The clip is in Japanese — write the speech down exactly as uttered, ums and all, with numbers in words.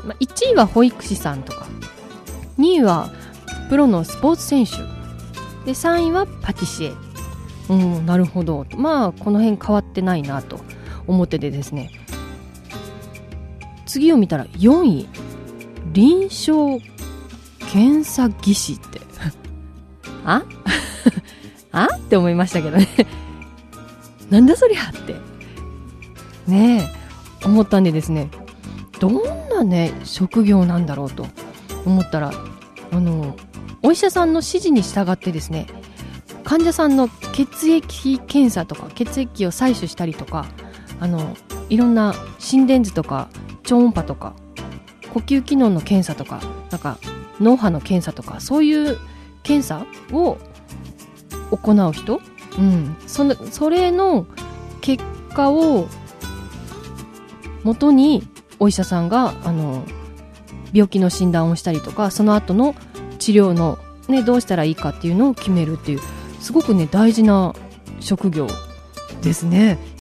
まあ、いちいは保育士さんとか、にいはプロのスポーツ選手で、さんいはパティシエ。うん、なるほど。まあこの辺変わってないなと思っててですね、次を見たらよんい、臨床検査技師ってああって思いましたけどねなんだそりゃってねえ思ったんでですね、どんなね職業なんだろうと思ったら、あのお医者さんの指示に従ってですね、患者さんの血液検査とか血液を採取したりとか、あのいろんな心電図とか超音波とか呼吸機能の検査とか、なんか脳波の検査とか、そういう検査を行う人、うん、そのそれの結果を元にお医者さんがあの病気の診断をしたりとか、その後の治療の、ね、どうしたらいいかっていうのを決めるっていう、すごくね大事な職業ですね。